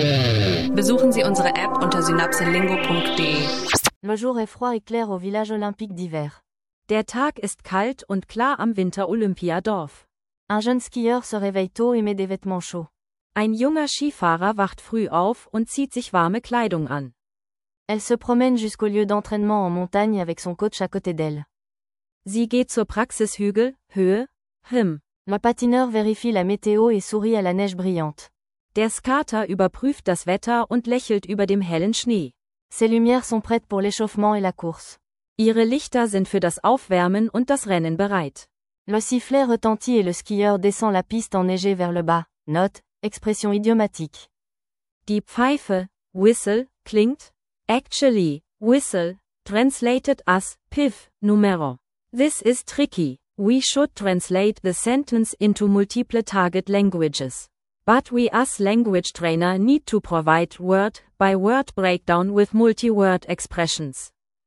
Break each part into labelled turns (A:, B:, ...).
A: Besuchen Sie unsere App unter synapselingo.de.
B: Le jour est froid et clair au village olympique d'hiver.
C: Der Tag ist kalt und klar am Winter-Olympiadorf.
B: Un jeune skieur se réveille tôt et met des vêtements chauds.
C: Ein junger Skifahrer wacht früh auf und zieht sich warme Kleidung an.
B: Elle se promène jusqu'au lieu d'entraînement en montagne avec son coach à côté d'elle.
C: Sie geht zur Praxishügel, Höhe, Him.
B: Le patineur vérifie la météo et sourit à la neige brillante.
C: Der Skater überprüft das Wetter und lächelt über dem hellen Schnee.
B: Ses lumières sont prêtes pour l'échauffement et la course.
C: Ihre Lichter sind für das Aufwärmen und das Rennen bereit.
B: Le sifflet retentit et le skieur descend la piste enneigée vers le bas. Note, expression idiomatique.
C: Die Pfeife, Whistle, klingt. Actually, whistle, translated as, piff, numero. This is tricky. We should translate the sentence into multiple target languages. But we as language trainer need to provide word-by-word breakdown with multi-word expressions.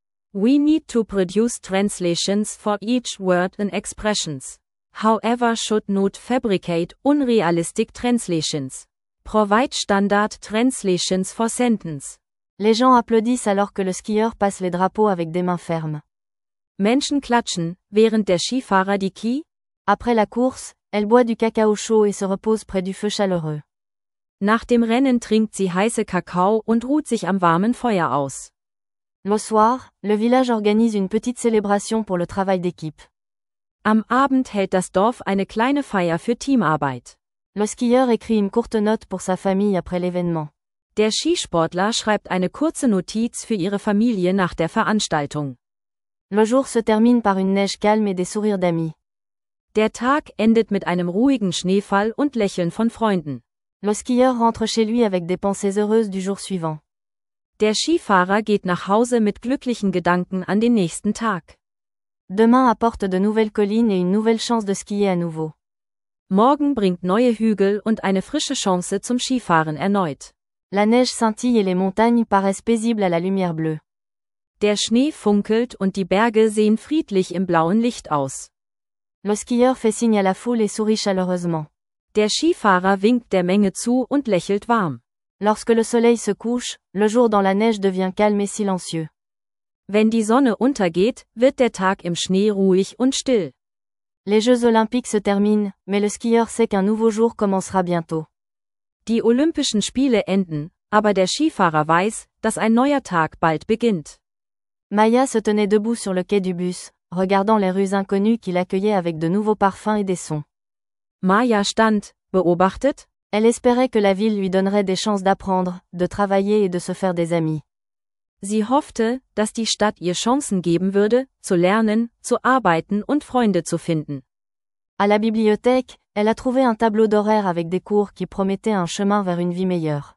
C: We need to produce translations for each word and expressions. However, should not fabricate unrealistic translations. Provide standard translations for sentence.
B: Les gens applaudissent alors que le skieur passe les drapeaux avec des mains fermes.
C: Menschen klatschen, während der Skifahrer die Ski.
B: Après la course, elle boit du cacao chaud et se repose près du feu chaleureux.
C: Nach dem Rennen trinkt sie heiße Kakao und ruht sich am warmen Feuer aus.
B: Le soir, le village organise une petite célébration pour le travail d'équipe.
C: Am Abend hält das Dorf eine kleine Feier für Teamarbeit.
B: Le skieur écrit une courte note pour sa famille après l'événement.
C: Der Skisportler schreibt eine kurze Notiz für ihre Familie nach der Veranstaltung.
B: Le jour se termine par une neige calme et des sourires d'amis.
C: Der Tag endet mit einem ruhigen Schneefall und Lächeln von Freunden.
B: Le skieur rentre chez lui avec des pensées heureuses du jour suivant.
C: Der Skifahrer geht nach Hause mit glücklichen Gedanken an den nächsten Tag.
B: Demain apporte de nouvelles collines et une nouvelle chance de skier à nouveau.
C: Morgen bringt neue Hügel und eine frische Chance zum Skifahren erneut.
B: La neige scintille et les montagnes paraissent paisibles à la lumière bleue.
C: Der Schnee funkelt und die Berge sehen friedlich im blauen Licht aus.
B: Le skieur fait signe à la foule et sourit chaleureusement.
C: Der Skifahrer winkt der Menge zu und lächelt warm.
B: Lorsque le soleil se couche, le jour dans la neige devient calme et silencieux.
C: Wenn die Sonne untergeht, wird der Tag im Schnee ruhig und still.
B: Les Jeux olympiques se terminent, mais le skieur sait qu'un nouveau jour commencera bientôt.
C: Die Olympischen Spiele enden, aber der Skifahrer weiß, dass ein neuer Tag bald beginnt.
B: Maya se tenait debout sur le quai du bus, regardant les rues inconnues qui l'accueillaient avec de nouveaux parfums et des sons.
C: Maya stand, beobachtet.
B: Elle espérait que la ville lui donnerait des chances d'apprendre, de travailler et de se faire des amis.
C: Sie hoffte, dass die Stadt ihr Chancen geben würde, zu lernen, zu arbeiten und Freunde zu finden.
B: À la bibliothèque, elle a trouvé un tableau d'horaire avec des cours qui promettaient un chemin vers une vie meilleure.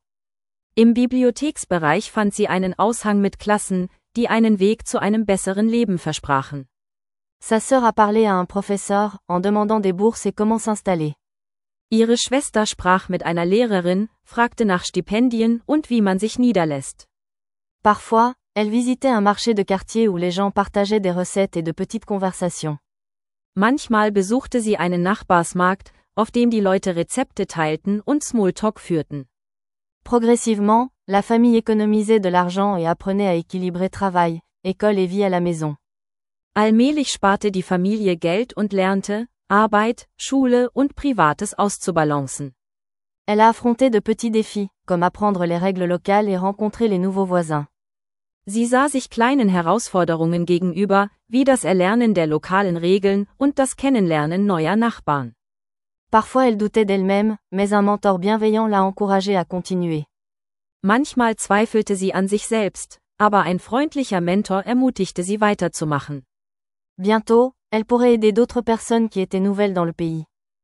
C: Im Bibliotheksbereich fand sie einen Aushang mit Klassen, die einen Weg zu einem besseren Leben versprachen.
B: Sa sœur a parlé à un professeur, en demandant des bourses et comment s'installer.
C: Ihre Schwester sprach mit einer Lehrerin, fragte nach Stipendien und wie man sich niederlässt.
B: Parfois, elle visitait un marché de quartier où les gens partageaient des recettes et de petites conversations.
C: Manchmal besuchte sie einen Nachbarsmarkt, auf dem die Leute Rezepte teilten und Smalltalk führten.
B: Progressivement, la famille économisait de l'argent et apprenait à équilibrer travail, école et vie à la maison.
C: Allmählich sparte die Familie Geld und lernte, Arbeit, Schule und Privates auszubalancen.
B: Elle a affronté de petits défis, comme apprendre les règles locales et rencontrer les nouveaux voisins.
C: Sie sah sich kleinen Herausforderungen gegenüber, wie das Erlernen der lokalen Regeln und das Kennenlernen neuer Nachbarn.
B: Parfois elle doutait d'elle-même, mais un mentor bienveillant l'a encouragée à continuer.
C: Manchmal zweifelte sie an sich selbst, aber ein freundlicher Mentor ermutigte sie weiterzumachen.
B: Bientôt, elle pourrait aider d'autres personnes qui étaient nouvelles dans le pays.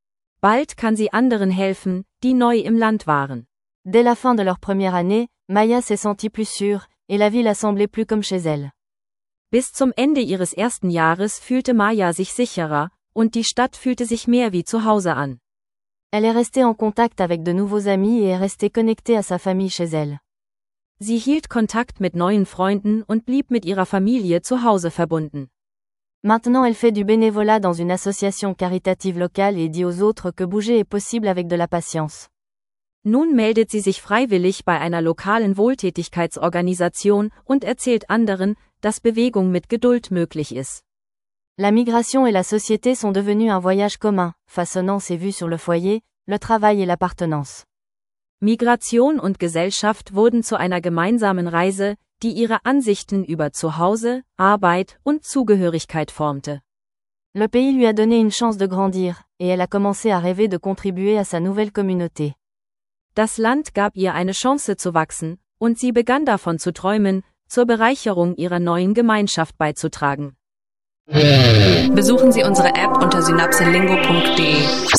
C: Bald kann sie anderen helfen, die neu im Land waren.
B: Dès la fin de leur première année, Maya s'est sentie plus sûre, et la ville a semblé plus comme chez elle.
C: Bis zum Ende ihres ersten Jahres fühlte Maya sich sicherer, und die Stadt fühlte sich mehr wie zu Hause an.
B: Elle est restée en contact avec de nouveaux amis et est restée connectée à sa famille chez elle.
C: Sie hielt Kontakt mit neuen Freunden und blieb mit ihrer Familie zu Hause verbunden.
B: Maintenant elle fait du bénévolat dans une association caritative locale et dit aux autres que bouger est possible avec de la patience.
C: Nun meldet sie sich freiwillig bei einer lokalen Wohltätigkeitsorganisation und erzählt anderen, dass Bewegung mit Geduld möglich ist.
B: La migration et la société sont devenus un voyage commun, façonnant ses vues sur le foyer, le travail et l'appartenance.
C: Migration und Gesellschaft wurden zu einer gemeinsamen Reise, die ihre Ansichten über Zuhause, Arbeit und Zugehörigkeit formte.
B: Le pays lui a donné une chance de grandir, et elle a commencé à rêver de contribuer à sa nouvelle communauté.
C: Das Land gab ihr eine Chance zu wachsen, und sie begann davon zu träumen, zur Bereicherung ihrer neuen Gemeinschaft beizutragen.
A: Besuchen Sie unsere App unter synapselingo.de.